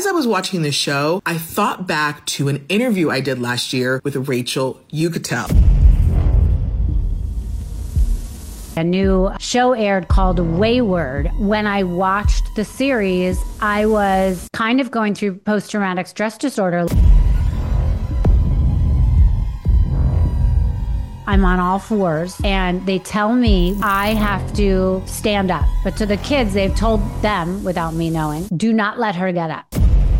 as I was watching the show, I thought back to an interview I did last year with Rachel Uchitel. A new show aired called Wayward. When I watched the series, I was kind of going through post-traumatic stress disorder. I'm on all fours and they tell me I have to stand up. But to the kids, they've told them, without me knowing, do not let her get up.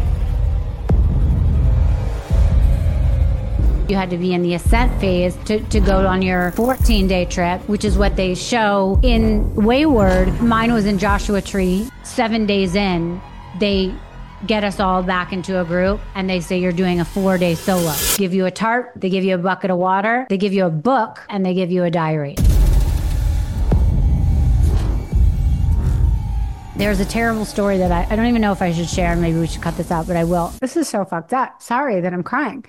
You had to be in the ascent phase to go on your 14-day trip, which is what they show in Wayward. Mine was in Joshua Tree. 7 days in, they get us all back into a group and they say you're doing a 4-day solo. Give you a tarp, they give you a bucket of water, they give you a book, and they give you a diary. There's a terrible story that I don't even know if I should share. Maybe we should cut this out, but I will. This is so fucked up. Sorry that I'm crying.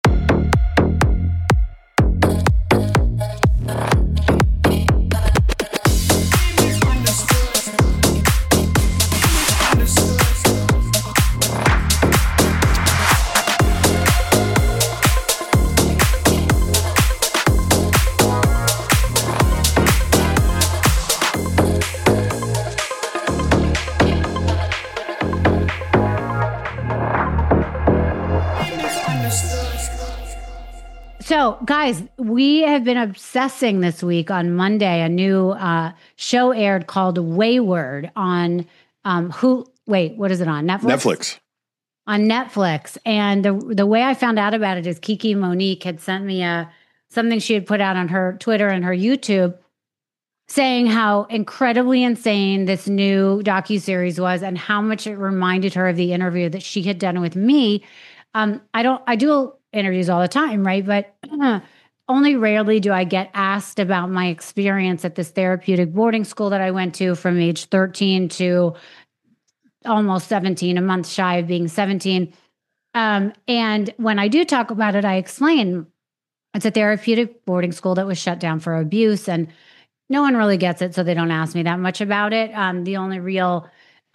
So, guys, we have been obsessing this week. On Monday, a new show aired called Wayward on what is it on? Netflix? On Netflix. And the way I found out about it is Kiki Monique had sent me something she had put out on her Twitter and her YouTube saying how incredibly insane this new docuseries was and how much it reminded her of the interview that she had done with me. I do interviews all the time, right? But only rarely do I get asked about my experience at this therapeutic boarding school that I went to from age 13 to almost 17, a month shy of being 17. And when I do talk about it, I explain it's a therapeutic boarding school that was shut down for abuse, and no one really gets it, so they don't ask me that much about it. The only real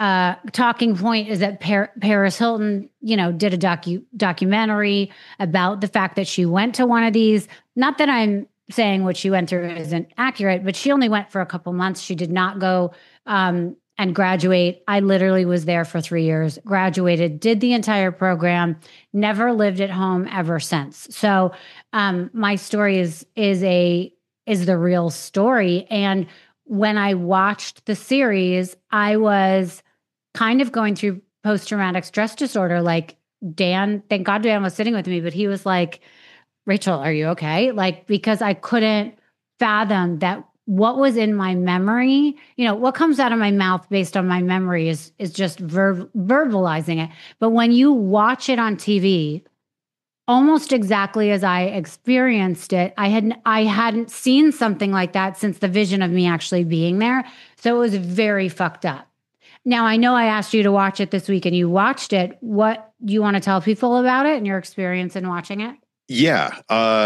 talking point is that Paris Hilton, did a documentary about the fact that she went to one of these. Not that I'm saying what she went through isn't accurate, but she only went for a couple months. She did not go and graduate. I literally was there for 3 years, graduated, did the entire program, never lived at home ever since. So my story is the real story. And when I watched the series, I was kind of going through post-traumatic stress disorder. Like thank God Dan was sitting with me, but he was like, Rachel, are you okay? Because I couldn't fathom that what was in my memory, what comes out of my mouth based on my memory is just verbalizing it. But when you watch it on TV, almost exactly as I experienced it, I hadn't seen something like that since the vision of me actually being there. So it was very fucked up. Now, I know I asked you to watch it this week and you watched it. What do you want to tell people about it and your experience in watching it? Yeah.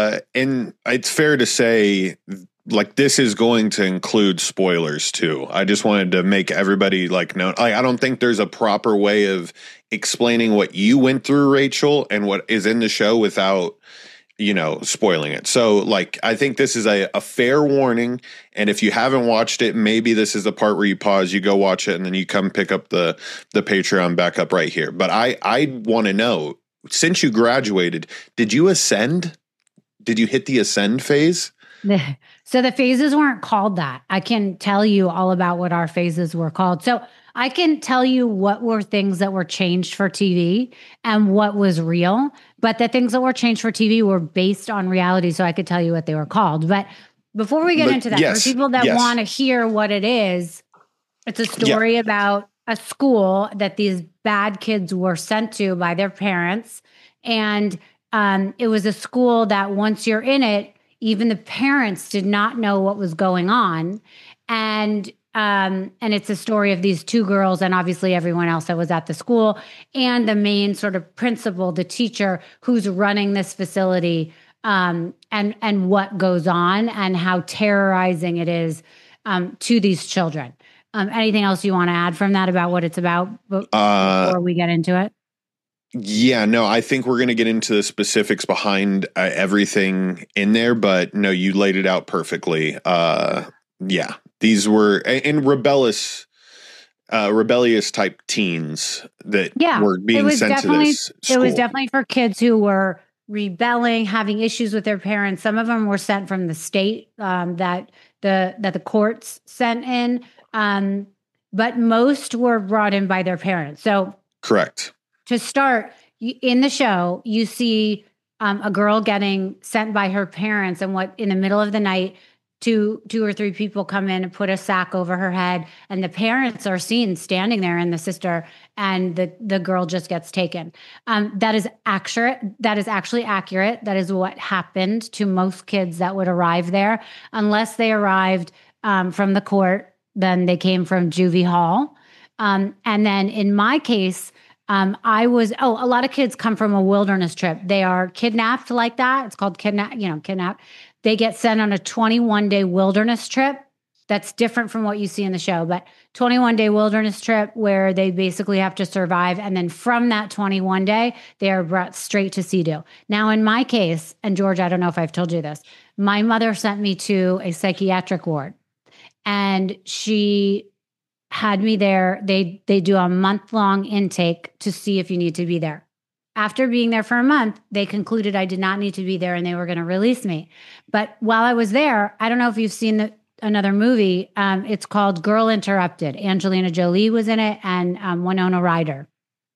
And it's fair to say, this is going to include spoilers too. I just wanted to make everybody know. I don't think there's a proper way of explaining what you went through, Rachel, and what is in the show without, spoiling it. So I think this is a fair warning. And if you haven't watched it, maybe this is the part where you pause, you go watch it, and then you come pick up the Patreon back up right here. But I want to know, since you graduated, did you ascend? Did you hit the ascend phase? So the phases weren't called that. I can tell you all about what our phases were called. So I can tell you what were things that were changed for TV and what was real. But the things that were changed for TV were based on reality. So I could tell you what they were called. But before we get into that, for people that want to hear what it is, it's a story about a school that these bad kids were sent to by their parents. And it was a school that once you're in it, even the parents did not know what was going on. And it's a story of these two girls and obviously everyone else that was at the school and the main sort of principal, the teacher who's running this facility, and what goes on and how terrorizing it is to these children. Anything else you want to add from that about what it's about before we get into it? Yeah, no, I think we're going to get into the specifics behind everything in there, but no, you laid it out perfectly. Yeah, these were and rebellious type teens that were being sent to this school. It was definitely for kids who were rebelling, having issues with their parents. Some of them were sent from the state that the courts sent in, but most were brought in by their parents. So correct. To start, in the show, you see a girl getting sent by her parents, and what in the middle of the night, two or three people come in and put a sack over her head, and the parents are seen standing there, and the sister, and the girl just gets taken. That is accurate. That is actually accurate. That is what happened to most kids that would arrive there, unless they arrived from the court. Then they came from juvie hall, and then in my case. A lot of kids come from a wilderness trip. They are kidnapped like that. It's called kidnap. They get sent on a 21-day wilderness trip. That's different from what you see in the show, but 21-day wilderness trip where they basically have to survive. And then from that 21 day, they are brought straight to CEDU. Now, in my case, and George, I don't know if I've told you this, my mother sent me to a psychiatric ward, and she had me there. They do a month-long intake to see if you need to be there. After being there for a month, they concluded I did not need to be there and they were going to release me. But while I was there, I don't know if you've seen another movie. It's called Girl Interrupted. Angelina Jolie was in it and Winona Ryder.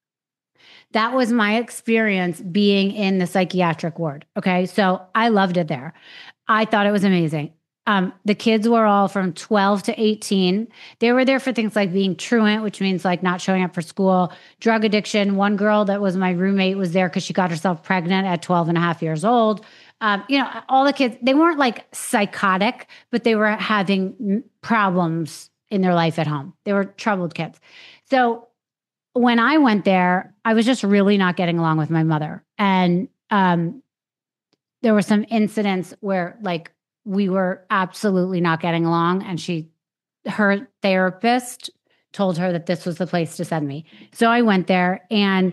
That was my experience being in the psychiatric ward. Okay. So I loved it there. I thought it was amazing. The kids were all from 12 to 18. They were there for things like being truant, which means like not showing up for school, drug addiction. One girl that was my roommate was there because she got herself pregnant at 12 and a half years old. All the kids, they weren't like psychotic, but they were having problems in their life at home. They were troubled kids. So when I went there, I was just really not getting along with my mother. And there were some incidents where like, we were absolutely not getting along. And her therapist told her that this was the place to send me. So I went there. And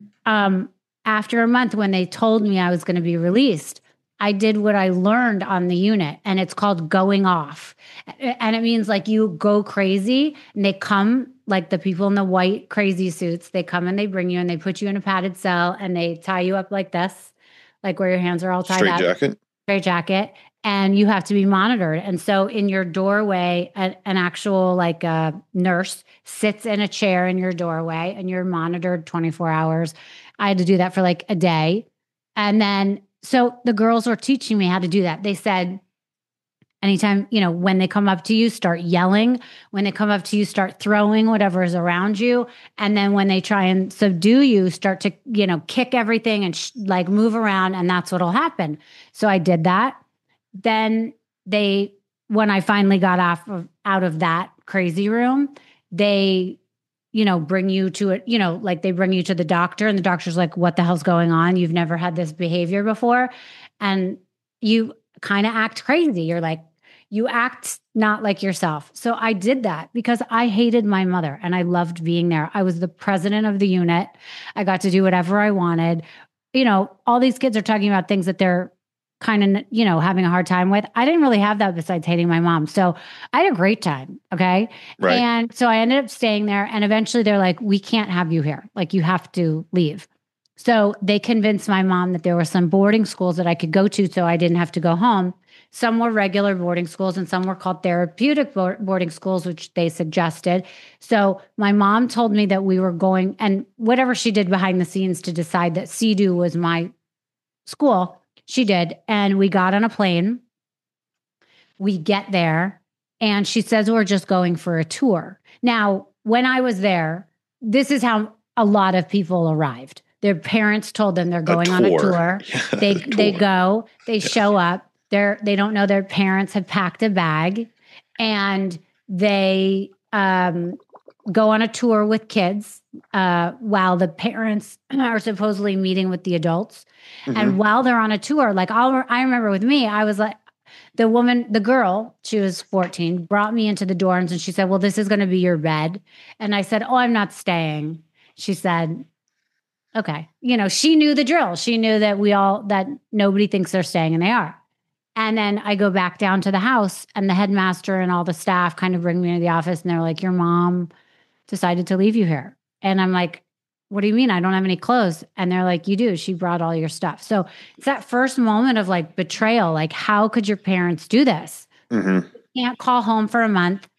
after a month, when they told me I was going to be released, I did what I learned on the unit. And it's called going off. And it means like you go crazy and they come, like the people in the white crazy suits, they come and they bring you and they put you in a padded cell and they tie you up like this, like where your hands are all tied up. Straight jacket. And you have to be monitored. And so in your doorway, an actual like nurse sits in a chair in your doorway and you're monitored 24 hours. I had to do that for like a day. And then, so the girls were teaching me how to do that. They said, anytime, when they come up to you, start yelling. When they come up to you, start throwing whatever is around you. And then when they try and subdue you, start to, kick everything and like move around. And that's what'll happen. So I did that. Then when I finally got out of that crazy room, they, bring you to it, like they bring you to the doctor and the doctor's like, what the hell's going on? You've never had this behavior before. And you kind of act crazy. You're like, you act not like yourself. So I did that because I hated my mother and I loved being there. I was the president of the unit. I got to do whatever I wanted. All these kids are talking about things that they're kind of, having a hard time with. I didn't really have that besides hating my mom. So I had a great time. Okay. Right. And so I ended up staying there and eventually they're like, we can't have you here. Like you have to leave. So they convinced my mom that there were some boarding schools that I could go to so I didn't have to go home. Some were regular boarding schools and some were called therapeutic boarding schools, which they suggested. So my mom told me that we were going, and whatever she did behind the scenes to decide that CEDU was my school, she did. And we got on a plane. We get there and she says, we're just going for a tour. Now, when I was there, this is how a lot of people arrived. Their parents told them they're going on a tour. They go, they show up. They don't know their parents have packed a bag and they go on a tour with kids while the parents are supposedly meeting with the adults. Mm-hmm. And while they're on a tour, like I remember with me, I was like, the girl, she was 14, brought me into the dorms and she said, well, this is going to be your bed. And I said, oh, I'm not staying. She said, Okay. She knew the drill. She knew that that nobody thinks they're staying, and they are. And then I go back down to the house, and the headmaster and all the staff kind of bring me to the office, and they're like, your mom decided to leave you here. And I'm like, what do you mean? I don't have any clothes. And they're like, you do. She brought all your stuff. So it's that first moment of like betrayal. Like, how could your parents do this? Mm-hmm. You can't call home for a month.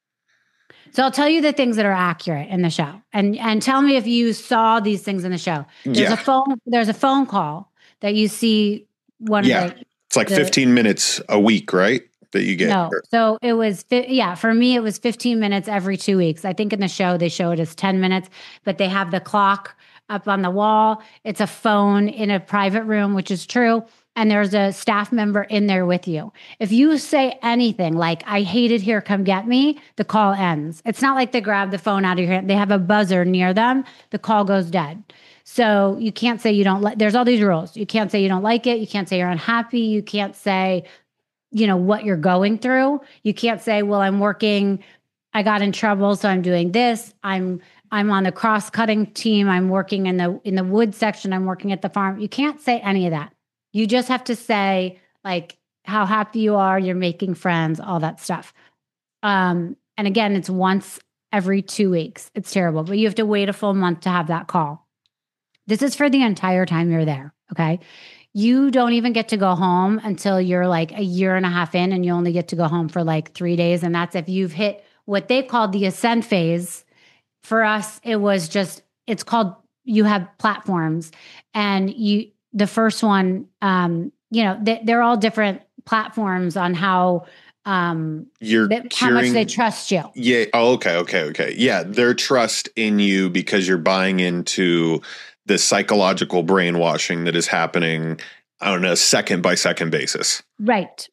So I'll tell you the things that are accurate in the show, and tell me if you saw these things in the show. There's a phone call that you see one of the. It's like 15 minutes a week, right? That you get. No. So it was, for me, it was 15 minutes every 2 weeks. I think in the show, they show it as 10 minutes, but they have the clock up on the wall. It's a phone in a private room, which is true. And there's a staff member in there with you. If you say anything like, I hate it here, come get me, the call ends. It's not like they grab the phone out of your hand. They have a buzzer near them. The call goes dead. So you can't say you don't like, there's all these rules. You can't say you don't like it. You can't say you're unhappy. You can't say, what you're going through. You can't say, well, I'm working, I got in trouble, so I'm doing this. I'm on the cross-cutting team. I'm working in the wood section. I'm working at the farm. You can't say any of that. You just have to say like how happy you are, you're making friends, all that stuff. And again, it's once every 2 weeks. It's terrible, but you have to wait a full month to have that call. This is for the entire time you're there. Okay. You don't even get to go home until you're like a year and a half in, and you only get to go home for like 3 days. And that's if you've hit what they called the ascent phase. For us, it's called, you have platforms, and the first one, they're all different platforms on how how much they trust you. Yeah. Oh, okay. Yeah. Their trust in you because you're buying into the psychological brainwashing that is happening on a second by second basis. Right.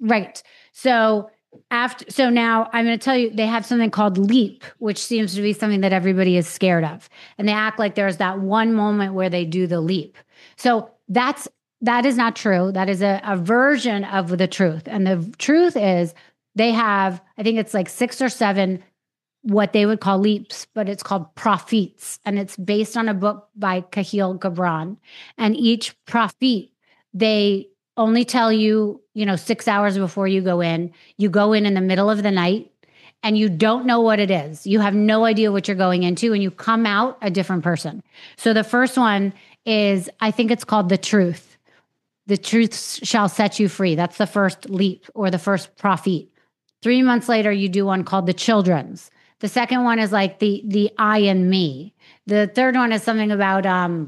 So now I'm going to tell you, they have something called LEAP, which seems to be something that everybody is scared of. And they act like there's that one moment where they do the leap. So that is not true. That is a version of the truth. And the truth is they have, I think it's like 6 or 7 what they would call leaps, but it's called prophets. And it's based on a book by Kahlil Gibran. And each prophet, they only tell you, 6 hours before you go in. You go in the middle of the night, and you don't know what it is. You have no idea what you're going into, and you come out a different person. So the first one is, I think it's called the truth. The truth shall set you free. That's the first leap, or the first prophet. 3 months later, you do one called the children's. The second one is like the I and me. The third one is something about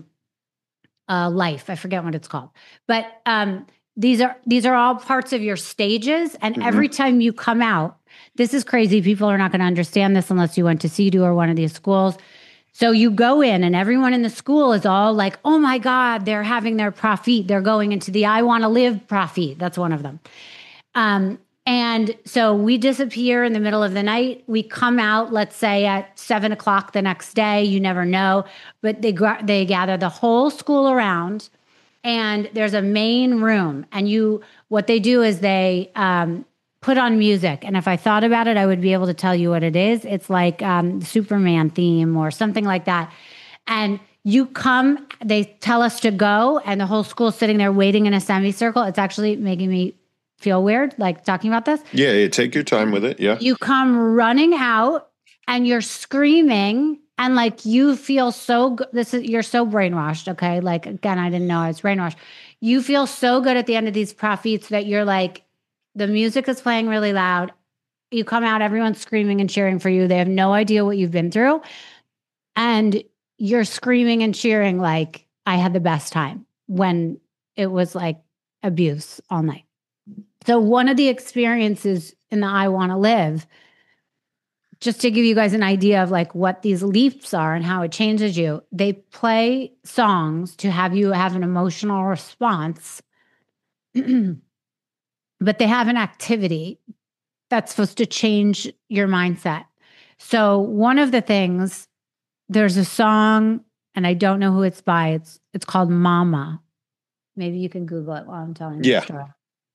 life. I forget what it's called. But these are all parts of your stages. And every time you come out, this is crazy. People are not going to understand this unless you went to CEDU or one of these schools. So you go in, and everyone in the school is all like, oh my God, they're having their prophet. They're going into the I want to live prophet. That's one of them. And so we disappear in the middle of the night. We come out, let's say at 7:00 the next day. You never know, but they gather the whole school around, and there's a main room. And what they do is they put on music. And if I thought about it, I would be able to tell you what it is. It's like Superman theme or something like that. And you come, they tell us to go, and the whole school's sitting there waiting in a semicircle. It's actually making me feel weird, like talking about this. Yeah, take your time with it. Yeah. You come running out, and you're screaming, and like you feel so good. You're so brainwashed. Okay. Like, again, I didn't know I was brainwashed. You feel so good at the end of these prophets that you're like, the music is playing really loud. You come out, everyone's screaming and cheering for you. They have no idea what you've been through. And you're screaming and cheering like, I had the best time, when it was like abuse all night. So one of the experiences in the I Want to Live, just to give you guys an idea of like what these leaps are and how it changes you, they play songs to have you have an emotional response, but they have an activity that's supposed to change your mindset. So one of the things, there's a song, and I don't know who it's by. It's called Mama. Maybe you can Google it while I'm telling the story.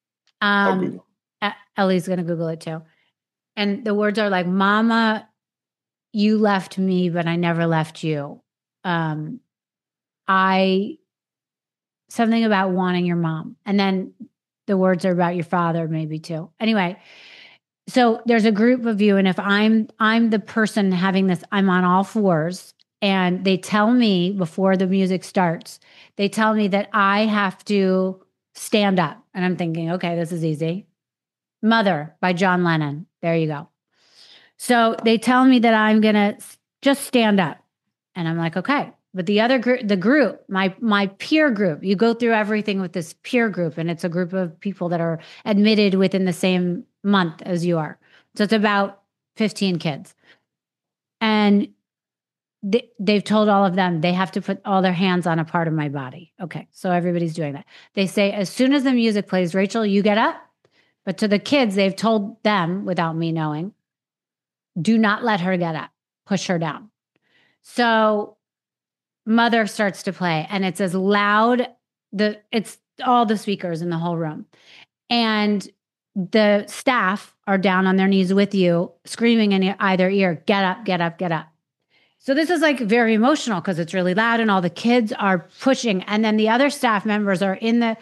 Ellie's going to Google it too. And the words are like, Mama, you left me, but I never left you. something about wanting your mom. And then the words are about your father, maybe too. Anyway, so there's a group of you, and if I'm the person having this, I'm on all fours, and they tell me before the music starts, they tell me that I have to stand up. And I'm thinking, okay, this is easy. Mother by John Lennon. There you go. So they tell me that I'm gonna just stand up. And I'm like, okay. But the other group, the group, my peer group, you go through everything with this peer group, and it's a group of people that are admitted within the same month as you are. So it's about 15 kids. And they've told all of them they have to put all their hands on a part of my body. Okay, so everybody's doing that. They say, as soon as the music plays, Rachel, you get up. But to the kids, they've told them, without me knowing, do not let her get up, push her down. So Mother starts to play, and it's as loud, it's all the speakers in the whole room. And the staff are down on their knees with you, screaming in either ear, get up, get up, get up. So this is like very emotional because it's really loud and all the kids are pushing. And then the other staff members are in the,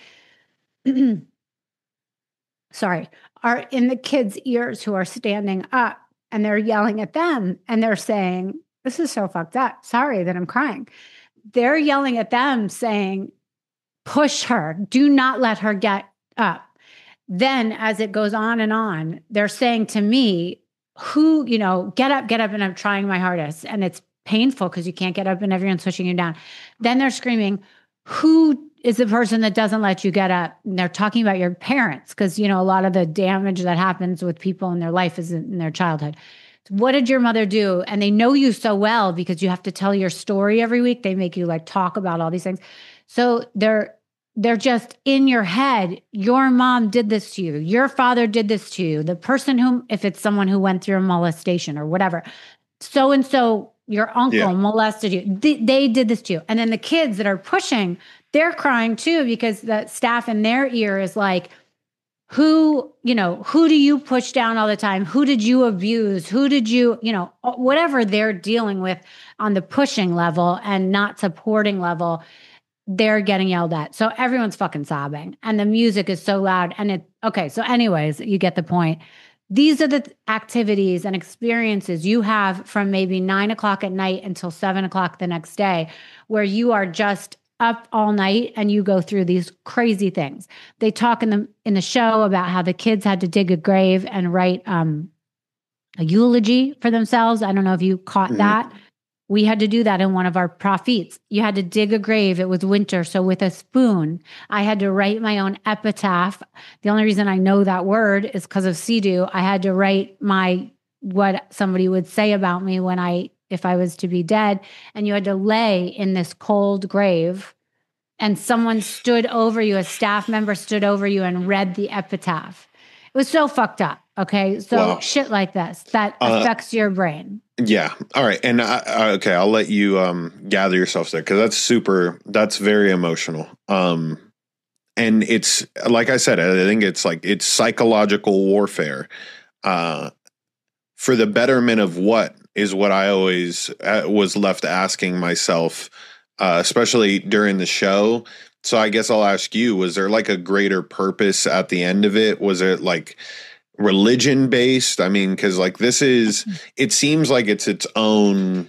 are in the kids' ears who are standing up, and they're yelling at them, and they're saying, this is so fucked up. Sorry that I'm crying. They're yelling at them saying, push her. Do not let her get up. Then as it goes on, they're saying to me, get up. And I'm trying my hardest. And it's painful because you can't get up and everyone's pushing you down. Then they're screaming, who is the person that doesn't let you get up? And they're talking about your parents because, a lot of the damage that happens with people in their life is in their childhood. What did your mother do? And they know you so well because you have to tell your story every week. They make you talk about all these things. So they're just in your head. Your mom did this to you. Your father did this to you. The person if it's someone who went through a molestation or whatever, so-and-so, your uncle molested you. They did this to you. And then the kids that are pushing, they're crying too because the staff in their ear is like, who do you push down all the time? Who did you abuse? Who did you, whatever they're dealing with on the pushing level and not supporting level, they're getting yelled at. So everyone's fucking sobbing and the music is so loud. And so anyways, you get the point. These are the activities and experiences you have from maybe 9:00 at night until 7:00 the next day, where you are just up all night and you go through these crazy things. They talk in the show about how the kids had to dig a grave and write a eulogy for themselves. I don't know if you caught that. We had to do that in one of our prophets. You had to dig a grave. It was winter. So with a spoon, I had to write my own epitaph. The only reason I know that word is because of Sidhu. I had to write what somebody would say about me if I was to be dead. And you had to lay in this cold grave, and someone stood over you, a staff member stood over you and read the epitaph. It was so fucked up. Okay. So shit like this, that affects your brain. Yeah. All right. And I'll let you gather yourself there because that's very emotional. And it's, like I said, I think it's psychological warfare for the betterment of what is what I always was left asking myself, especially during the show. So I guess I'll ask you, was there a greater purpose at the end of it? Was it religion based? I mean, because it seems like it's its own,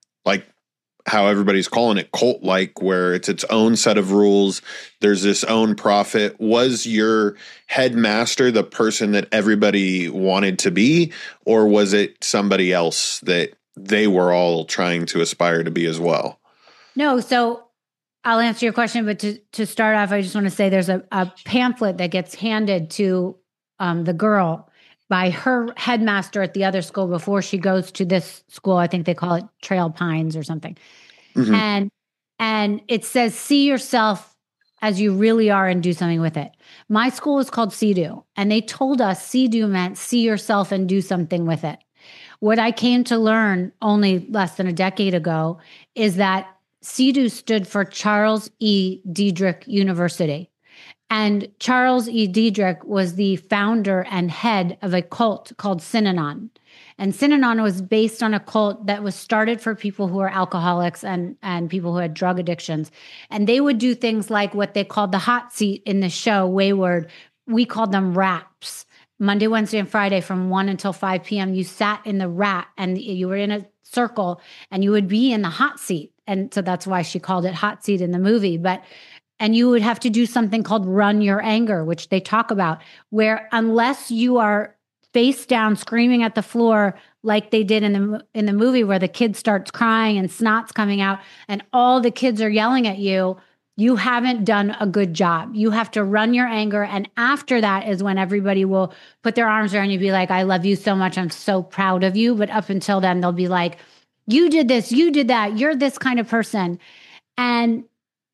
how everybody's calling it, cult where it's its own set of rules. There's this own prophet. Was your headmaster the person that everybody wanted to be, or was it somebody else that they were all trying to aspire to be as well? No. So I'll answer your question, but to start off, I just want to say there's a pamphlet that gets handed to the girl by her headmaster at the other school before she goes to this school. I think they call it Trail Pines or something. Mm-hmm. And it says, see yourself as you really are and do something with it. My school is called Sidhu, and they told us Sidhu meant see yourself and do something with it. What I came to learn only less than a decade ago is that Sidhu stood for Charles E. Diedrich University. And Charles E. Diedrich was the founder and head of a cult called Synanon. And Synanon was based on a cult that was started for people who are alcoholics and people who had drug addictions. And they would do things like what they called the hot seat in the show, Wayward. We called them wraps. Monday, Wednesday, and Friday from 1 until 5 p.m. You sat in the wrap and you were in a circle and you would be in the hot seat. And so that's why she called it hot seat in the movie. And you would have to do something called run your anger, which they talk about, where unless you are face down screaming at the floor like they did in the movie where the kid starts crying and snot's coming out and all the kids are yelling at you, you haven't done a good job. You have to run your anger. And after that is when everybody will put their arms around you and be like, I love you so much. I'm so proud of you. But up until then, they'll be like, you did this, you did that. You're this kind of person. And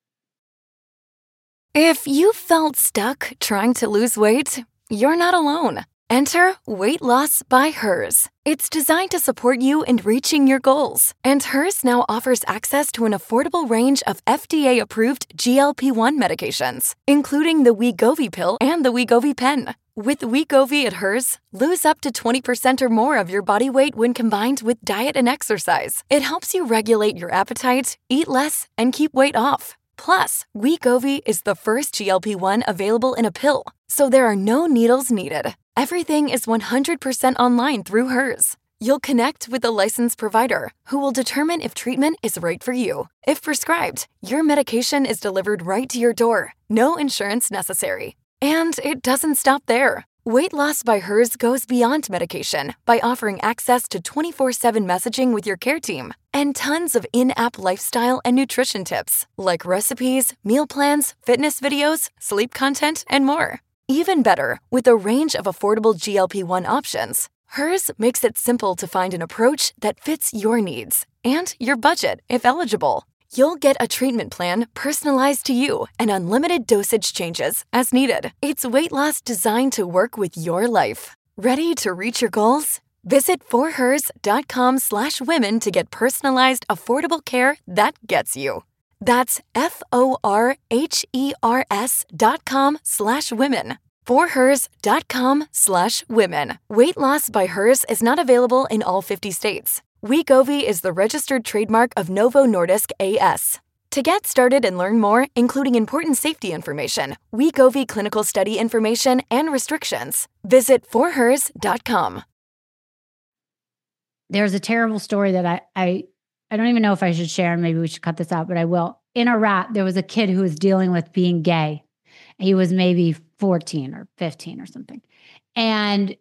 if you felt stuck trying to lose weight, you're not alone. Enter Weight Loss by Hers. It's designed to support you in reaching your goals. And Hers now offers access to an affordable range of FDA-approved GLP-1 medications, including the Wegovy pill and the Wegovy pen. With Wegovy at Hers, lose up to 20% or more of your body weight when combined with diet and exercise. It helps you regulate your appetite, eat less, and keep weight off. Plus, Wegovy is the first GLP-1 available in a pill, so there are no needles needed. Everything is 100% online through Hers. You'll connect with a licensed provider who will determine if treatment is right for you. If prescribed, your medication is delivered right to your door. No insurance necessary. And it doesn't stop there. Weight Loss by Hers goes beyond medication by offering access to 24/7 messaging with your care team and tons of in-app lifestyle and nutrition tips like recipes, meal plans, fitness videos, sleep content, and more. Even better, with a range of affordable GLP-1 options, Hers makes it simple to find an approach that fits your needs and your budget if eligible. You'll get a treatment plan personalized to you and unlimited dosage changes as needed. It's weight loss designed to work with your life. Ready to reach your goals? Visit forhers.com/women to get personalized, affordable care that gets you. That's forhers.com/women. forhers.com/women. Weight Loss by Hers is not available in all 50 states. Wegovy is the registered trademark of Novo Nordisk A/S. To get started and learn more, including important safety information, Wegovy clinical study information, and restrictions, visit forhers.com. there's a terrible story that I don't even know if I should share, and maybe we should cut this out, but I will. In Iraq, there was a kid who was dealing with being gay. He was maybe 14 or 15 or something. And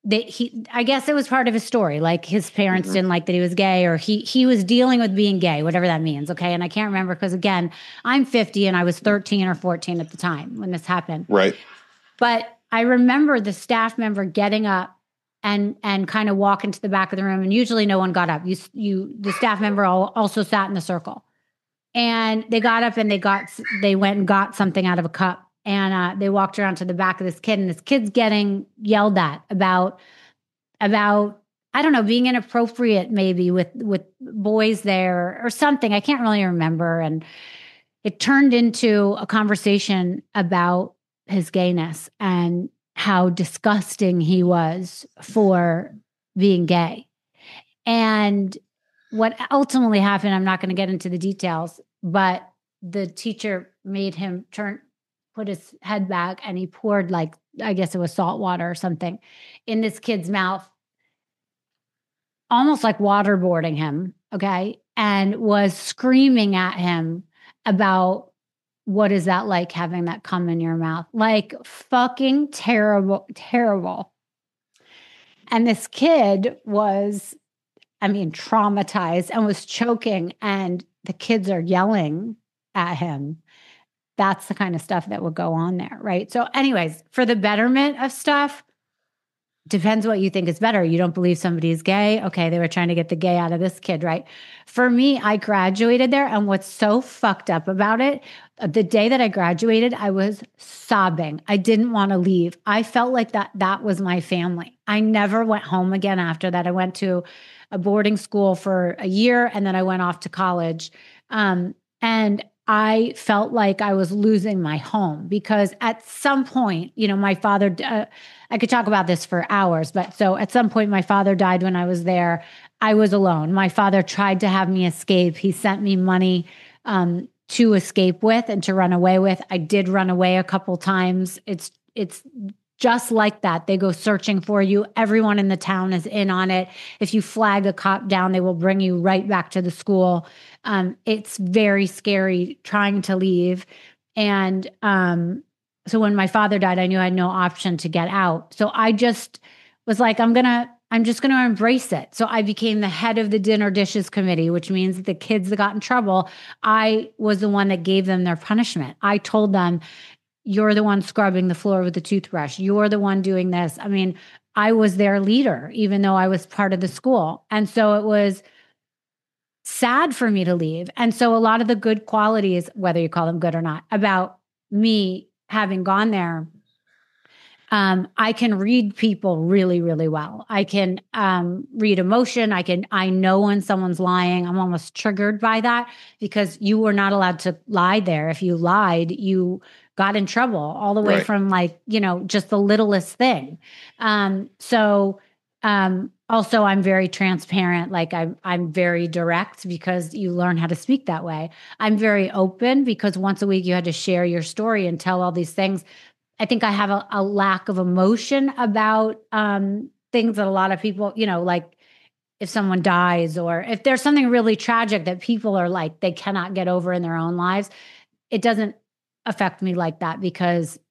I guess it was part of his story. Like his parents didn't like that he was gay, or he was dealing with being gay, whatever that means. Okay. And I can't remember because again, I'm 50 and I was 13 or 14 at the time when this happened. Right. But I remember the staff member getting up and kind of walking to the back of the room. And usually no one got up. The staff member also sat in the circle, and they got up and they went and got something out of a cup. And they walked around to the back of this kid, and this kid's getting yelled at about, I don't know, being inappropriate maybe with boys there or something. I can't really remember. And it turned into a conversation about his gayness and how disgusting he was for being gay. And what ultimately happened, I'm not going to get into the details, but the teacher made him put his head back, and he poured, like, I guess it was salt water or something, in this kid's mouth, almost like waterboarding him, okay, and was screaming at him about what is that like having that come in your mouth? Like fucking terrible, terrible. And this kid was, traumatized and was choking, and the kids are yelling at him. That's the kind of stuff that would go on there, right? So anyways, for the betterment of stuff, depends what you think is better. You don't believe somebody is gay? Okay, they were trying to get the gay out of this kid, right? For me, I graduated there, and what's so fucked up about it, the day that I graduated, I was sobbing. I didn't want to leave. I felt like that was my family. I never went home again after that. I went to a boarding school for a year, and then I went off to college. And I felt like I was losing my home because at some point, my father, I could talk about this for hours, but so at some point, my father died when I was there. I was alone. My father tried to have me escape. He sent me money to escape with and to run away with. I did run away a couple times. It's just like that. They go searching for you. Everyone in the town is in on it. If you flag a cop down, they will bring you right back to the school. It's very scary trying to leave. And so when my father died, I knew I had no option to get out. So I just was like, I'm just going to embrace it. So I became the head of the dinner dishes committee, which means that the kids that got in trouble, I was the one that gave them their punishment. I told them, you're the one scrubbing the floor with the toothbrush. You're the one doing this. I mean, I was their leader, even though I was part of the school. And so it was sad for me to leave. And so a lot of the good qualities, whether you call them good or not, about me having gone there, I can read people really, really well. I can read emotion. I know when someone's lying. I'm almost triggered by that because you were not allowed to lie there. If you lied, you got in trouble all the way Right. from just the littlest thing. Also, I'm very transparent. Like I'm very direct because you learn how to speak that way. I'm very open because once a week you had to share your story and tell all these things. I think I have a lack of emotion about things that a lot of people, like if someone dies or if there's something really tragic that people are like, they cannot get over in their own lives. It doesn't affect me like that because,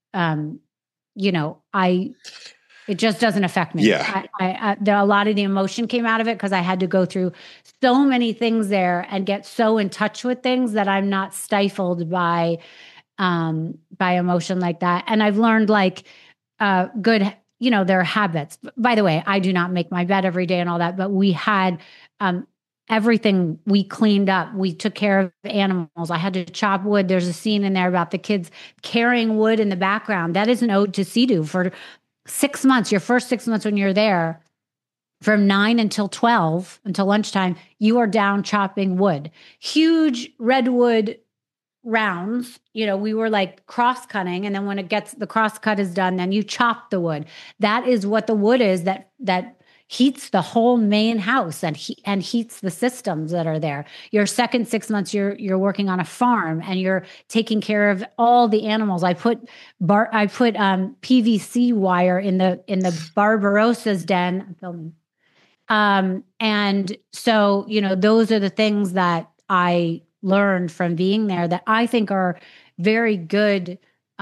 it just doesn't affect me. Yeah. A lot of the emotion came out of it because I had to go through so many things there and get so in touch with things that I'm not stifled by emotion like that. And I've learned good, there are habits. By the way, I do not make my bed every day and all that, but we had everything we cleaned up. We took care of animals. I had to chop wood. There's a scene in there about the kids carrying wood in the background. That is an ode to CEDU for 6 months, your first 6 months when you're there. From 9 until 12, until lunchtime, you are down chopping wood. Huge redwood rounds, we were like cross cutting. And then when the cross cut is done, then you chop the wood. That is what the wood is that heats the whole main house and heats the systems that are there. Your second 6 months, you're working on a farm and you're taking care of all the animals. I put PVC wire in the Barbarossa's den. I'm filming. And so, those are the things that I learned from being there that I think are very good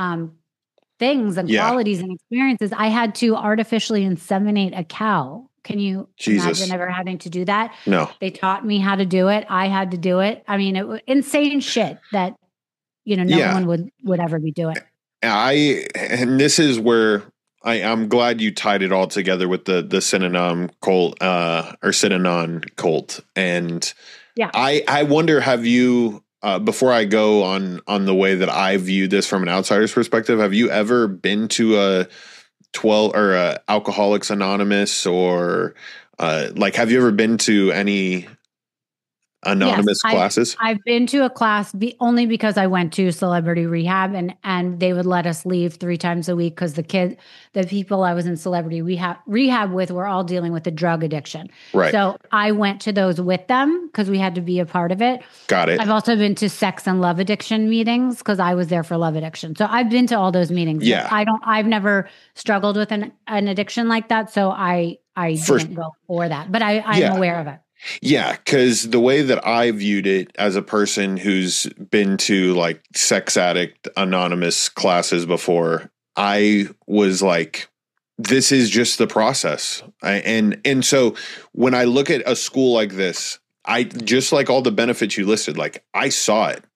things and qualities and experiences. I had to artificially inseminate a cow. Can you imagine ever having to do that? No. They taught me how to do it. I had to do it. I mean, it was insane shit that, no one would ever be doing. And this is where I'm glad you tied it all together with the Synanon cult or Synanon cult. And yeah, I wonder, have you, before I go on the way that I view this from an outsider's perspective, have you ever been to a Alcoholics Anonymous or have you ever been to any anonymous classes? I've been to a class only because I went to Celebrity Rehab and they would let us leave 3 times a week because the people I was in Celebrity Rehab with were all dealing with a drug addiction. Right. So I went to those with them because we had to be a part of it. Got it. I've also been to sex and love addiction meetings because I was there for love addiction. So I've been to all those meetings. Yeah. I've never struggled with an addiction like that. So I didn't go for that, but I'm aware of it. Yeah, because the way that I viewed it as a person who's been to sex addict anonymous classes before, I was like, this is just the process. And so when I look at a school like this, I just like all the benefits you listed, I saw it.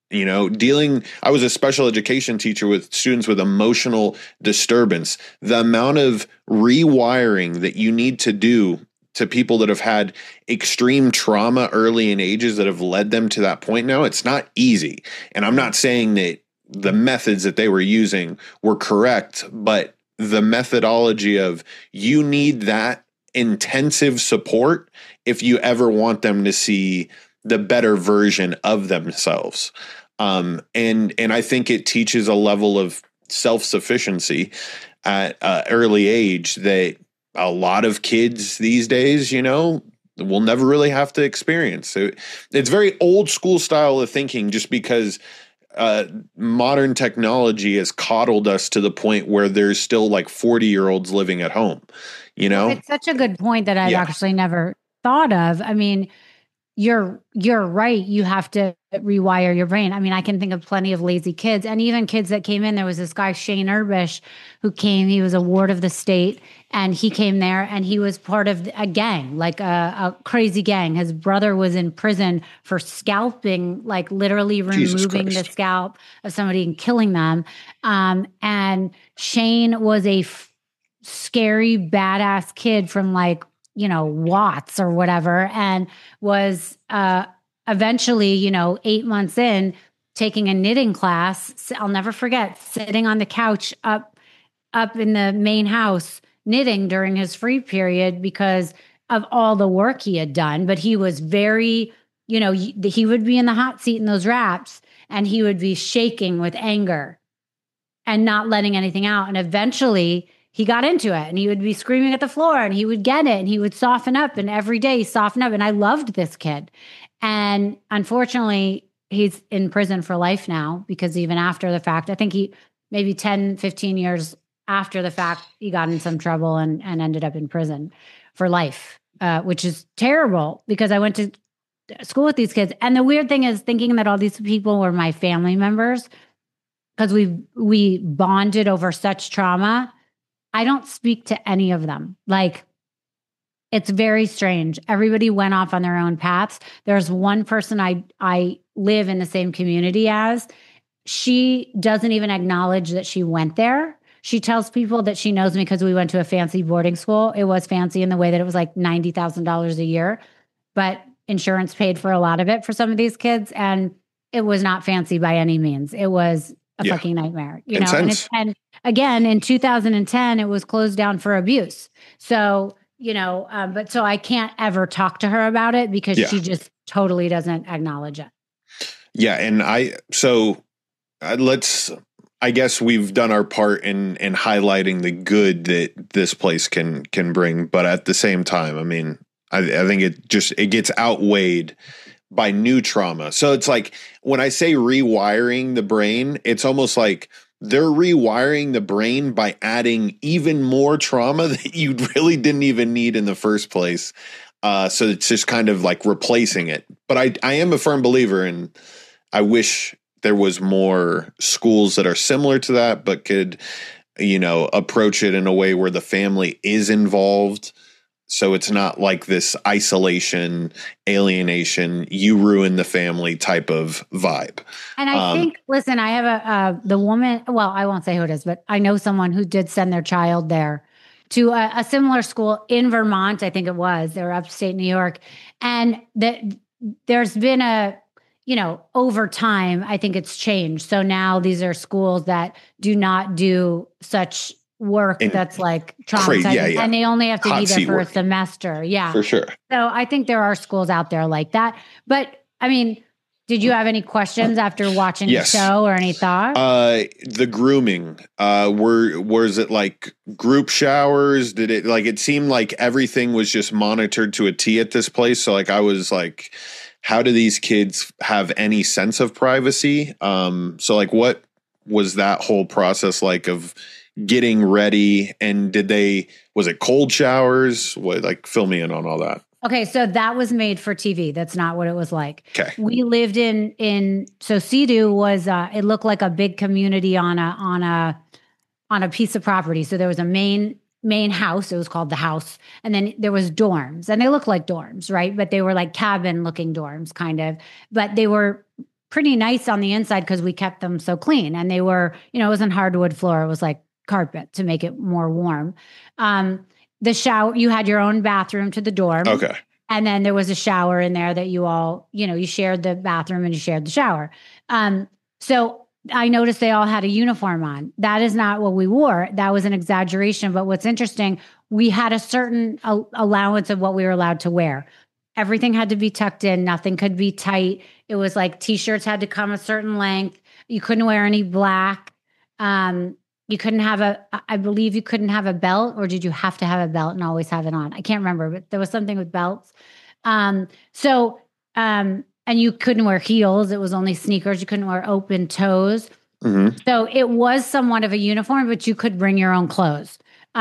I was a special education teacher with students with emotional disturbance. The amount of rewiring that you need to do to people that have had extreme trauma early in ages that have led them to that point now, it's not easy. And I'm not saying that the methods that they were using were correct, but the methodology of you need that intensive support if you ever want them to see the better version of themselves. And I think it teaches a level of self-sufficiency at an early age that a lot of kids these days, will never really have to experience. So it's very old school style of thinking, just because modern technology has coddled us to the point where there's still like 40-year-olds living at home, It's such a good point that I've actually never thought of. I mean, you're right. You have to rewire your brain. I mean, I can think of plenty of lazy kids, and even kids that came in. There was this guy, Shane Erbish, who came. He was a ward of the state, and he came there, and he was part of a gang, like a crazy gang. His brother was in prison for scalping, like literally removing the scalp of somebody and killing them. And Shane was a scary, badass kid from Watts or whatever, and was eventually, 8 months in, taking a knitting class. I'll never forget sitting on the couch up in the main house knitting during his free period because of all the work he had done. But he was very, he would be in the hot seat in those wraps, and he would be shaking with anger and not letting anything out. And eventually he got into it, and he would be screaming at the floor, and he would get it, and he would soften up, and every day he softened up. And I loved this kid. And unfortunately, he's in prison for life now, because even after the fact, I think he maybe 10, 15 years after the fact, he got in some trouble and ended up in prison for life, which is terrible, because I went to school with these kids. And the weird thing is thinking that all these people were my family members, because we bonded over such trauma. I don't speak to any of them. It's very strange. Everybody went off on their own paths. There's one person I live in the same community as. She doesn't even acknowledge that she went there. She tells people that she knows me because we went to a fancy boarding school. It was fancy in the way that it was like $90,000 a year, but insurance paid for a lot of it for some of these kids. And it was not fancy by any means. It was a fucking nightmare, and again, in 2010, it was closed down for abuse. So, but so I can't ever talk to her about it because she just totally doesn't acknowledge it. Yeah. And I guess we've done our part in highlighting the good that this place can bring. But at the same time, I mean, I think it gets outweighed by new trauma. So it's like when I say rewiring the brain, it's almost like they're rewiring the brain by adding even more trauma that you really didn't even need in the first place. So it's just kind of like replacing it. But I am a firm believer, and I wish there was more schools that are similar to that, but could, approach it in a way where the family is involved. So it's not like this isolation, alienation, you ruin the family type of vibe. And I think, listen, I have the woman, well, I won't say who it is, but I know someone who did send their child there to a similar school in Vermont. I think it was, they were upstate New York. And there's been over time, I think it's changed. So now these are schools that do not do such work that's like traumatizing, and they only have to be there for a semester. Yeah, for sure. So I think there are schools out there like that. But I mean, did you have any questions after watching the show or any thoughts? The grooming, was it like group showers? Did it it seemed like everything was just monitored to a T at this place? So I was like, how do these kids have any sense of privacy? So what was that whole process like of getting ready? And was it cold showers? Fill me in on all that. Okay. So that was made for TV. That's not what it was like. Okay. We lived so Sea-Doo was, it looked like a big community on a piece of property. So there was a main house. It was called the house. And then there was dorms, and they looked like dorms, right? But they were like cabin looking dorms kind of, but they were pretty nice on the inside because we kept them so clean. And they were, it wasn't hardwood floor. It was like carpet to make it more warm. The shower, you had your own bathroom to the dorm. Okay. And then there was a shower in there that you all, you shared the bathroom and you shared the shower. So I noticed they all had a uniform on. That is not what we wore. That was an exaggeration. But what's interesting, we had a certain allowance of what we were allowed to wear. everything had to be tucked in. Nothing could be tight. It was like t-shirts had to come a certain length. You couldn't wear any black. You couldn't have I believe you couldn't have a belt, or did you have to have a belt and always have it on? I can't remember, but there was something with belts. And you couldn't wear heels. It was only sneakers. You couldn't wear open toes. Mm-hmm. So it was somewhat of a uniform, but you could bring your own clothes.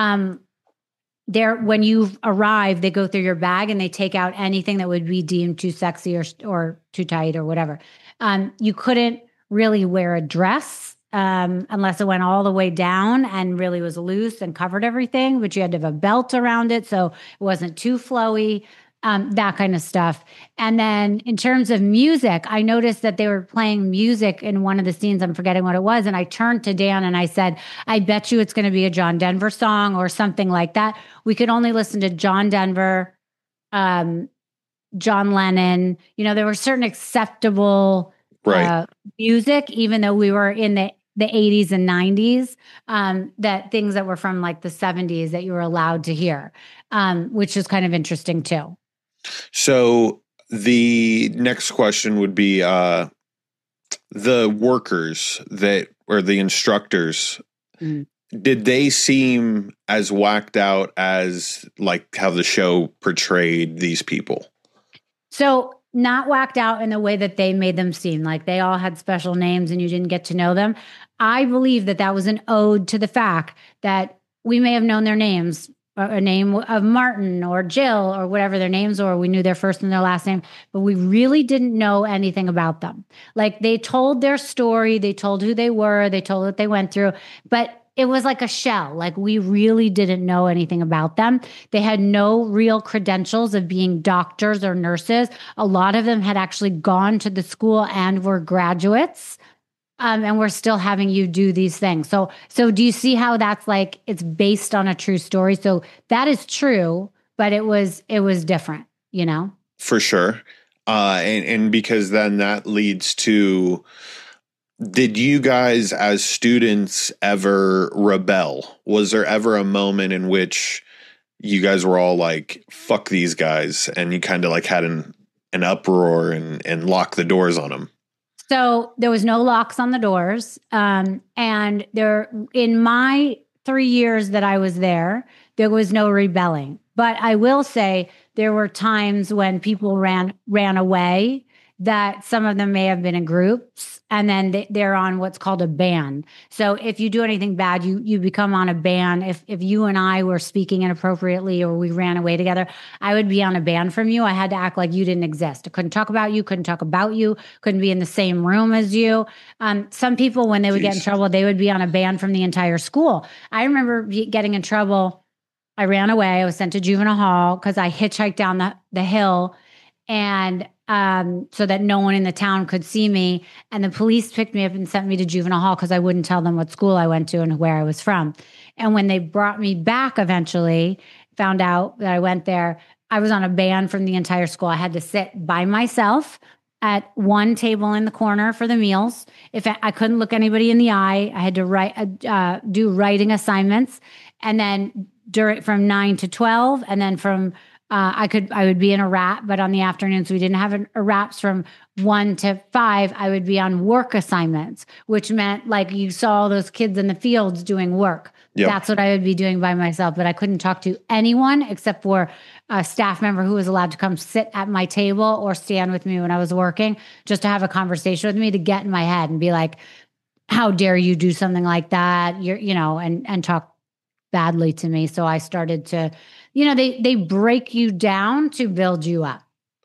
When you arrive, they go through your bag and they take out anything that would be deemed too sexy or too tight or whatever. You couldn't really wear a dress unless it went all the way down and really was loose and covered everything, but you had to have a belt around it so it wasn't too flowy, that kind of stuff. And then in terms of music, I noticed that they were playing music in one of the scenes. I'm forgetting what it was. And I turned to Dan and I said, I bet you it's going to be a John Denver song or something like that. We could only listen to John Denver, John Lennon. You know, there were certain acceptable music, even though we were in the 80s and 90s, that things that were from like the 70s that you were allowed to hear, which is kind of interesting too. So the next question would be the workers or the instructors. Did they seem as whacked out as like how the show portrayed these people? So not whacked out in the way that they made them seem, like they all had special names and you didn't get to know them. I believe that was an ode to the fact that we may have known their names, a name of Martin or Jill or whatever their names were. We knew their first and their last name, but we really didn't know anything about them. Like they told their story, they told who they were, they told what they went through, but it was like a shell. Like we really didn't know anything about them. They had no real credentials of being doctors or nurses. A lot of them had actually gone to the school and were graduates. And we're still having you do these things. So do you see how that's like, it's based on a true story? So that is true, but it was different, you know? For sure. And because then that leads to, did you guys as students ever rebel? Was there ever a moment in which you guys were all like, fuck these guys, and you kind of like had an uproar and locked the doors on them? So there was no locks on the doors. And there, in my 3 years that I was there was no rebelling. But I will say there were times when people ran away, that some of them may have been in groups, and then they're on what's called a ban. So if you do anything bad, you become on a ban. If you and I were speaking inappropriately or we ran away together, I would be on a ban from you. I had to act like you didn't exist. I couldn't talk about you, couldn't be in the same room as you. Some people, when they would get in trouble, they would be on a ban from the entire school. I remember getting in trouble. I ran away. I was sent to juvenile hall because I hitchhiked down the hill, and so that no one in the town could see me. And the police picked me up and sent me to juvenile hall because I wouldn't tell them what school I went to and where I was from. And when they brought me back eventually, found out that I went there, I was on a ban from the entire school. I had to sit by myself at one table in the corner for the meals. If I couldn't look anybody in the eye, I had to do writing assignments. And then from 9 to 12, and then from I would be in a rap, but on the afternoons we didn't have a raps. From 1 to 5, I would be on work assignments, which meant like you saw all those kids in the fields doing work. Yep. That's what I would be doing by myself, but I couldn't talk to anyone except for a staff member who was allowed to come sit at my table or stand with me when I was working, just to have a conversation with me, to get in my head and be like, how dare you do something like that? And talk badly to me. So I started to, they break you down to build you up.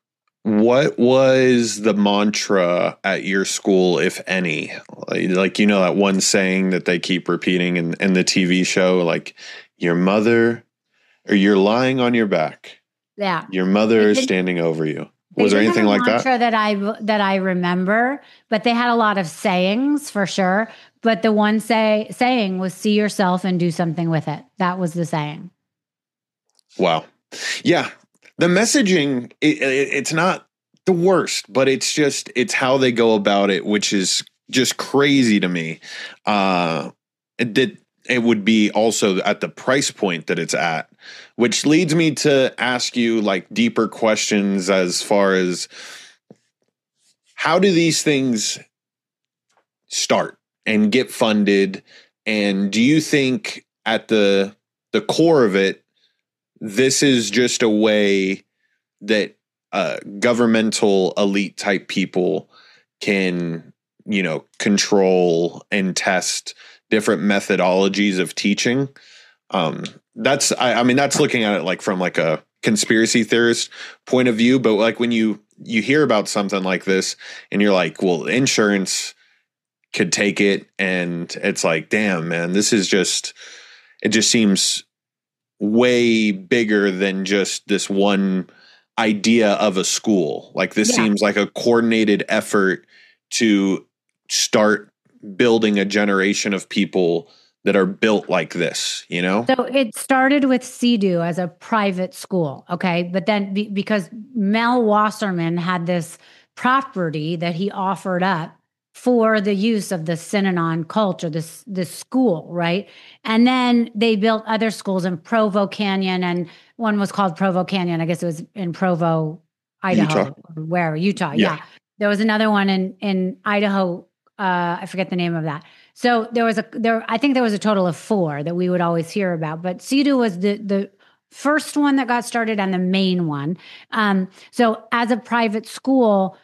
What was the mantra at your school, if any? Like, that one saying that they keep repeating in the TV show, like, your mother, or you're lying on your back. Yeah. Your mother is standing over you. Was there anything like that? That I remember, but they had a lot of sayings for sure. But the one saying was, see yourself and do something with it. That was the saying. Wow. Yeah. The messaging, it's not the worst, but it's how they go about it, which is just crazy to me. it would be also at the price point that it's at, which leads me to ask you like deeper questions as far as how do these things start and get funded? And do you think at the core of it, this is just a way that governmental elite type people can, control and test different methodologies of teaching? That's looking at it like from like a conspiracy theorist point of view. But like when you hear about something like this and you're like, well, insurance could take it. And it's like, damn, man, it just seems way bigger than just this one idea of a school. Like this seems like a coordinated effort to start building a generation of people that are built like this, So it started with CEDU as a private school, okay? But then because Mel Wasserman had this property that he offered up for the use of the Synanon culture, this school, right? And then they built other schools in Provo Canyon, and one was called Provo Canyon. I guess it was in Provo, Idaho, Utah. Yeah. There was another one in Idaho. I forget the name of that. So I think there was a total of 4 that we would always hear about, but CEDU was the first one that got started and the main one. So as a private school,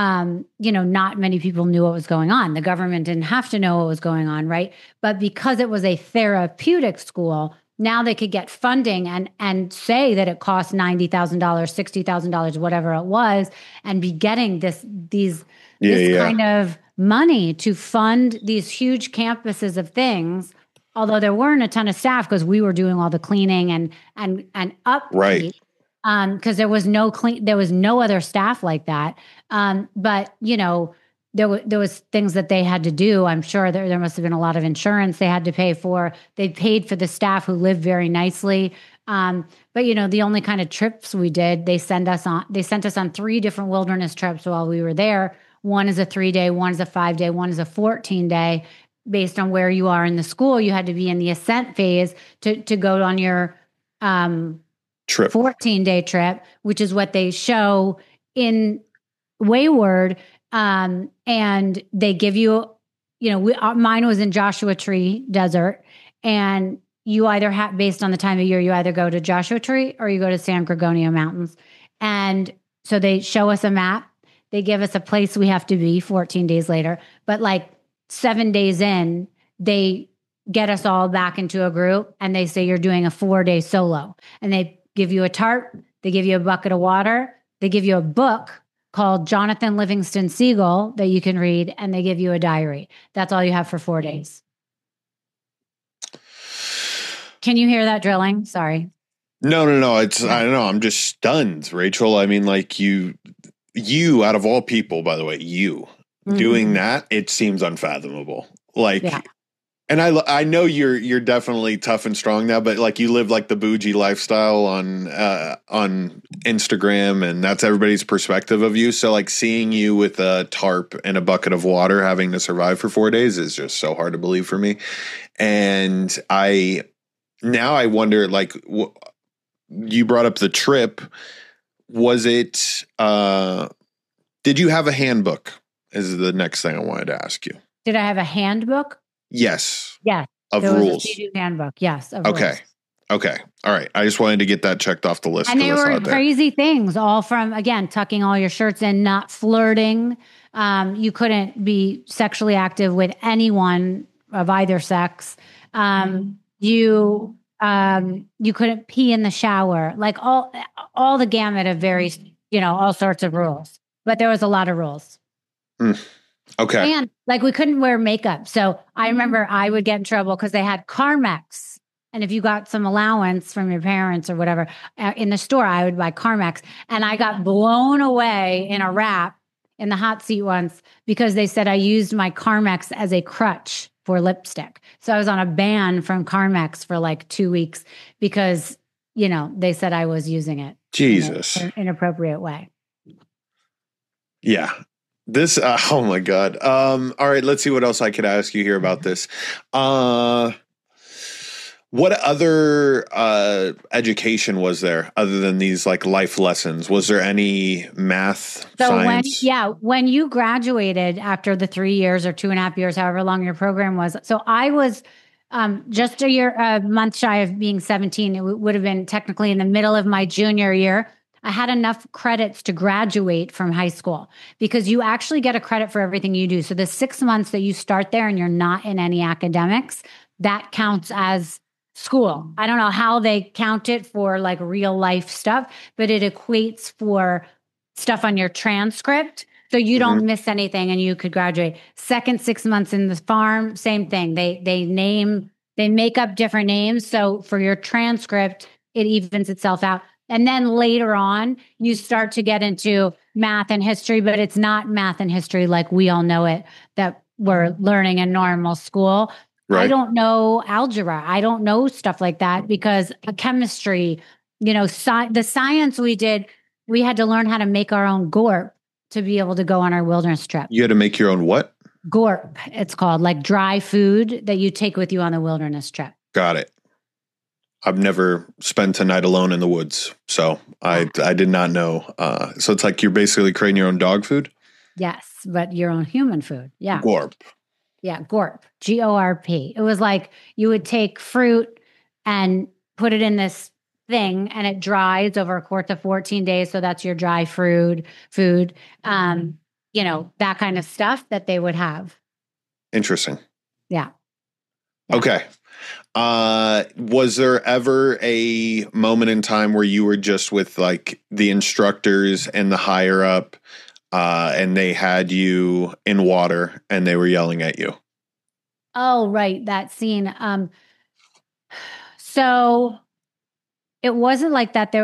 not many people knew what was going on. The government didn't have to know what was going on, right? But because it was a therapeutic school, now they could get funding and say that it cost $90,000, $60,000, whatever it was, and be getting this kind of money to fund these huge campuses of things. Although there weren't a ton of staff because we were doing all the cleaning and upkeep. Right. Because there was no other staff like that. But there was things that they had to do. I'm sure there must have been a lot of insurance they had to pay for. They paid for the staff who lived very nicely. But the only kind of trips we did, they sent us on 3 different wilderness trips while we were there. One is a 3-day, one is a 5-day, one is a 14-day. Based on where you are in the school, you had to be in the ascent phase to go on your trip, 14-day trip, which is what they show in Wayward. And they give you, mine was in Joshua Tree Desert, and you either have, based on the time of year, you either go to Joshua Tree or you go to San Gorgonio Mountains. And so they show us a map. They give us a place we have to be 14 days later. But like 7 days in, they get us all back into a group and they say, you're doing a 4-day solo. And they give you a tarp. They give you a bucket of water. They give you a book called Jonathan Livingston Seagull that you can read. And they give you a diary. That's all you have for 4 days. Can you hear that drilling? Sorry. No. I don't know. I'm just stunned, Rachel. I mean, like you out of all people, by the way, doing that, it seems unfathomable. Like, and I know you're definitely tough and strong now, but like you live like the bougie lifestyle on Instagram, and that's everybody's perspective of you. So like seeing you with a tarp and a bucket of water having to survive for 4 days is just so hard to believe for me. And I wonder, like, you brought up the trip. Was it, did you have a handbook? Is the next thing I wanted to ask you. Did I have a handbook? Yes. Yes. Of there rules. Was a CEDU handbook. Yes. Of okay. Rules. Okay. All right. I just wanted to get that checked off the list. And they were crazy things, all from, again, tucking all your shirts in, not flirting. You couldn't be sexually active with anyone of either sex. You couldn't pee in the shower, like all the gamut of various, all sorts of rules. But there was a lot of rules. Okay. And like we couldn't wear makeup. So I remember I would get in trouble because they had Carmex. And if you got some allowance from your parents or whatever in the store, I would buy Carmex. And I got blown away in a wrap in the hot seat once because they said I used my Carmex as a crutch for lipstick. So I was on a ban from Carmex for like 2 weeks because, they said I was using it. Jesus. In an inappropriate way. Yeah. This, oh my God. All right, let's see what else I could ask you here about this. What other education was there other than these like life lessons? Was there any math, science? When you graduated after the 3 years or 2.5 years, however long your program was. So I was just a month shy of being 17. It would have been technically in the middle of my junior year. I had enough credits to graduate from high school because you actually get a credit for everything you do. So the 6 months that you start there and you're not in any academics, that counts as school. I don't know how they count it for like real life stuff, but it equates for stuff on your transcript. So you don't miss anything and you could graduate. Second 6 months in the farm, same thing. They make up different names. So for your transcript, it evens itself out. And then later on, you start to get into math and history, but it's not math and history like we all know it that we're learning in normal school. Right. I don't know algebra. I don't know stuff like that because chemistry, the science we did, we had to learn how to make our own gorp to be able to go on our wilderness trip. You had to make your own what? Gorp, it's called, like dry food that you take with you on the wilderness trip. Got it. I've never spent a night alone in the woods, so I did not know. So it's like you're basically creating your own dog food? Yes, but your own human food. Yeah. Gorp. Yeah, gorp, GORP. It was like you would take fruit and put it in this thing and it dries over a course of 14 days. So that's your dry food, that kind of stuff that they would have. Interesting. Yeah. Okay. Was there ever a moment in time where you were just with like the instructors and the higher up, and they had you in water and they were yelling at you? Oh, right. That scene. So it wasn't like that.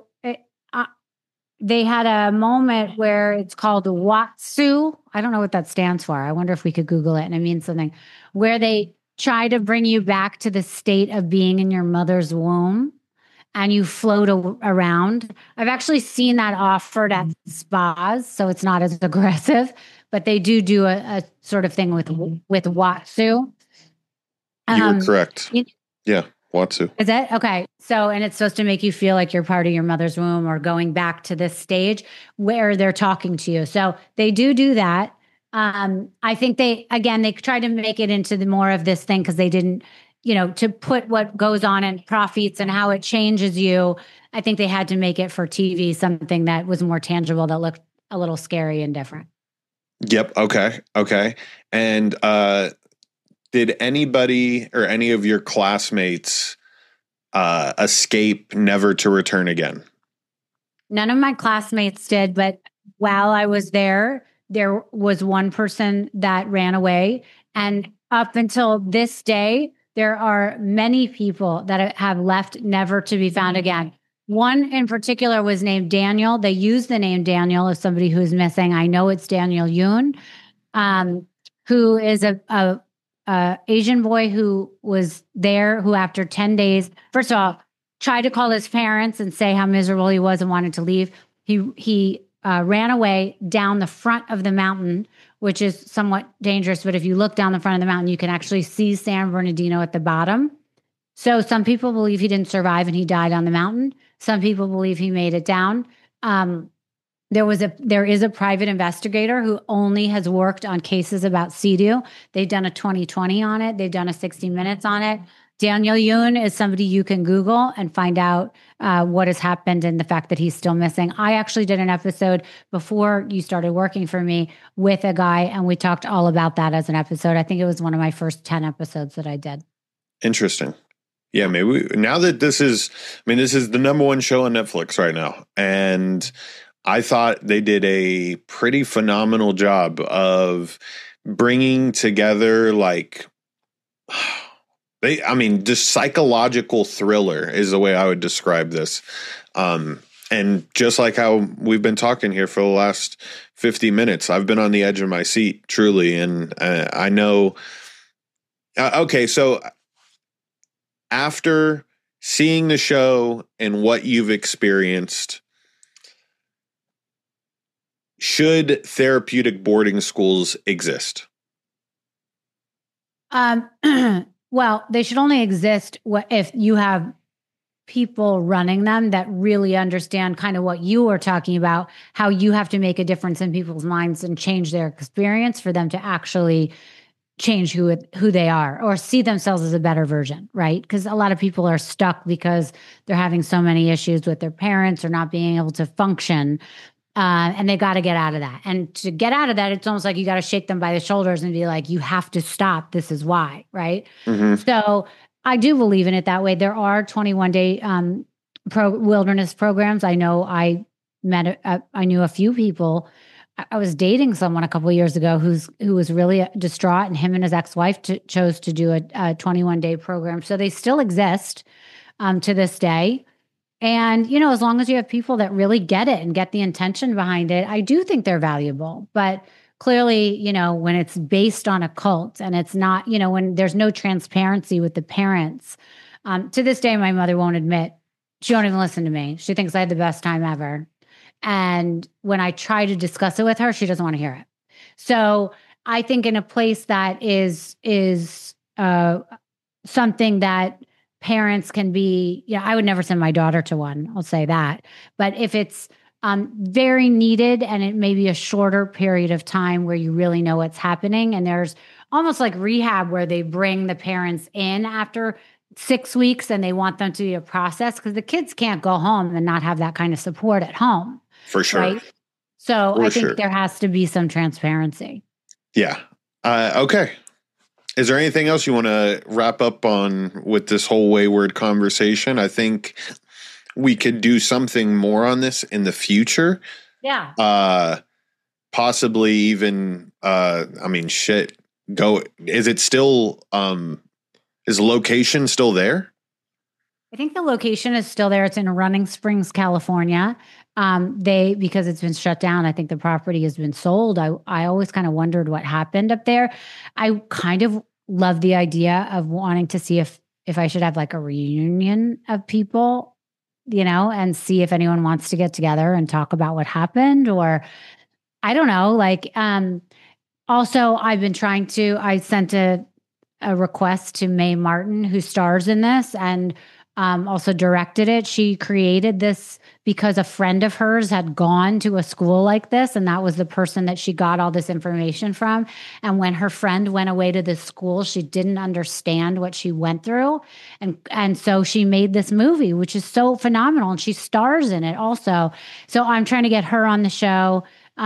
They had a moment where it's called Watsu. I don't know what that stands for. I wonder if we could Google it and it means something, where they try to bring you back to the state of being in your mother's womb and you float around. I've actually seen that offered at spas, so it's not as aggressive, but they do a sort of thing with Watsu. You were correct. Yeah, Watsu. Is it? Okay. So, and it's supposed to make you feel like you're part of your mother's womb or going back to this stage where they're talking to you. So they do that. I think they try to make it into the more of this thing because they didn't, to put what goes on in Profits and how it changes you. I think they had to make it for TV, something that was more tangible, that looked a little scary and different. Yep. Okay. And did anybody or any of your classmates escape never to return again? None of my classmates did, but while I was there was one person that ran away. And up until this day, there are many people that have left never to be found again. One in particular was named Daniel. They used the name Daniel as somebody who's missing. I know it's Daniel Yoon, who is a Asian boy who was there, who after 10 days, first of all, tried to call his parents and say how miserable he was and wanted to leave. He ran away down the front of the mountain, which is somewhat dangerous. But if you look down the front of the mountain, you can actually see San Bernardino at the bottom. So some people believe he didn't survive and he died on the mountain. Some people believe he made it down. There is a private investigator who only has worked on cases about Sea-Doo. They've done a 20/20 on it. They've done a 60 Minutes on it. Daniel Yoon is somebody you can Google and find out what has happened and the fact that he's still missing. I actually did an episode before you started working for me with a guy, and we talked all about that as an episode. I think it was one of my first 10 episodes that I did. Interesting. Yeah, maybe now that this is the number one show on Netflix right now. And I thought they did a pretty phenomenal job of bringing together just psychological thriller is the way I would describe this. And just like how we've been talking here for the last 50 minutes, I've been on the edge of my seat, truly. And I know, okay, so after seeing the show and what you've experienced, should therapeutic boarding schools exist? Well, they should only exist if you have people running them that really understand kind of what you were talking about, how you have to make a difference in people's minds and change their experience for them to actually change who they are or see themselves as a better version, right? Because a lot of people are stuck because they're having so many issues with their parents or not being able to function. And they got to get out of that. And to get out of that, it's almost like you got to shake them by the shoulders and be like, you have to stop. This is why, right? Mm-hmm. So I do believe in it that way. There are 21-day wilderness programs. I know I knew a few people. I was dating someone a couple of years ago who was really distraught, and him and his ex-wife chose to do a 21-day program. So they still exist to this day. And, as long as you have people that really get it and get the intention behind it, I do think they're valuable. But clearly, when it's based on a cult and it's not, when there's no transparency with the parents, to this day, my mother won't admit, she won't even listen to me. She thinks I had the best time ever. And when I try to discuss it with her, she doesn't want to hear it. So I think in a place that is something that parents can be, I would never send my daughter to one, I'll say that. But if it's very needed and it may be a shorter period of time where you really know what's happening, and there's almost like rehab where they bring the parents in after 6 weeks and they want them to be a process, because the kids can't go home and not have that kind of support at home. For sure. Right? So I think there has to be some transparency. Yeah. Okay. Is there anything else you want to wrap up on with this whole wayward conversation? I think we could do something more on this in the future. Yeah. Possibly even, is it still, is location still there? I think the location is still there. It's in Running Springs, California. Because it's been shut down, I think the property has been sold. I always kind of wondered what happened up there. I kind of love the idea of wanting to see if I should have like a reunion of people, and see if anyone wants to get together and talk about what happened, or I don't know. Like, also I've been I sent a request to Mae Martin, who stars in this and also directed it. She created this because a friend of hers had gone to a school like this, and that was the person that she got all this information from. And when her friend went away to this school, she didn't understand what she went through. And so she made this movie, which is so phenomenal, and she stars in it also. So I'm trying to get her on the show.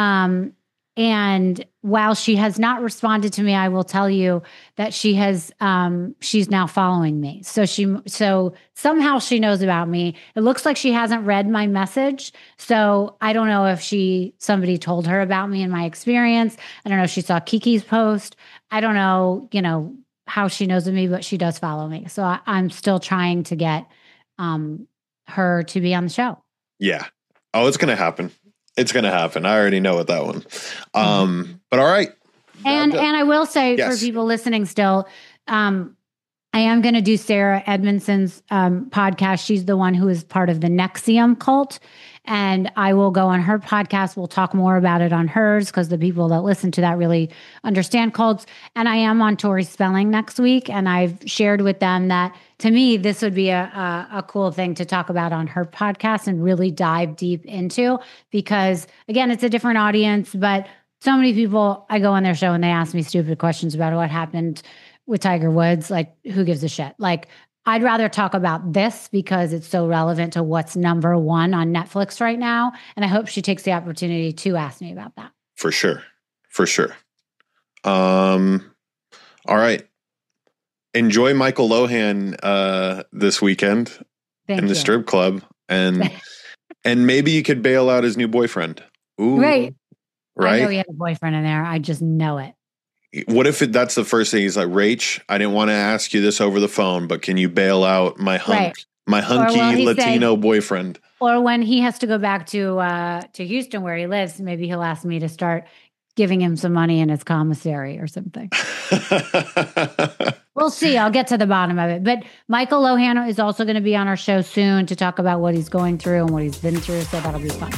And while she has not responded to me, I will tell you that she has, she's now following me. So somehow she knows about me. It looks like she hasn't read my message. So I don't know if somebody told her about me and my experience. I don't know if she saw Kiki's post. I don't know, how she knows of me, but she does follow me. So I'm still trying to get, her to be on the show. Yeah. Oh, it's going to happen. It's going to happen. I already know with that one. But all right. And I will say, yes, for people listening still, I am going to do Sarah Edmondson's podcast. She's the one who is part of the NXIVM cult. And I will go on her podcast. We'll talk more about it on hers, because the people that listen to that really understand cults. And I am on Tori Spelling next week. And I've shared with them that, to me, this would be a cool thing to talk about on her podcast and really dive deep into, because, again, it's a different audience. But so many people, I go on their show and they ask me stupid questions about what happened with Tiger Woods. Like, who gives a shit? Like, I'd rather talk about this because it's so relevant to what's number one on Netflix right now. And I hope she takes the opportunity to ask me about that. For sure. For sure. All right. Enjoy Michael Lohan this weekend in the strip club. And maybe you could bail out his new boyfriend. Ooh. Right. Right? I know he had a boyfriend in there. I just know it. What if that's the first thing? He's like, Rach, I didn't want to ask you this over the phone, but can you bail out my hunky Latino boyfriend? Or when he has to go back to Houston where he lives, maybe he'll ask me to start giving him some money in his commissary or something. We'll see. I'll get to the bottom of it. But Michael Lohan is also going to be on our show soon to talk about what he's going through and what he's been through. So that'll be fun.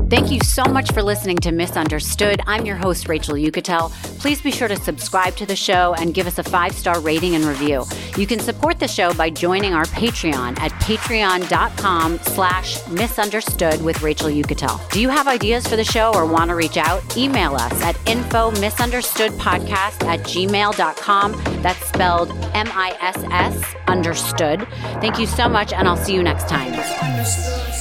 Thank you so much for listening to Misunderstood. I'm your host, Rachel Uchitel. Please be sure to subscribe to the show and give us a 5-star rating and review. You can support the show by joining our Patreon at patreon.com/misunderstood with Rachel Uchitel. Do you have ideas for the show or want to reach out? Email us at info misunderstoodpodcast@gmail.com. That's spelled MISS understood. Thank you so much, and I'll see you next time.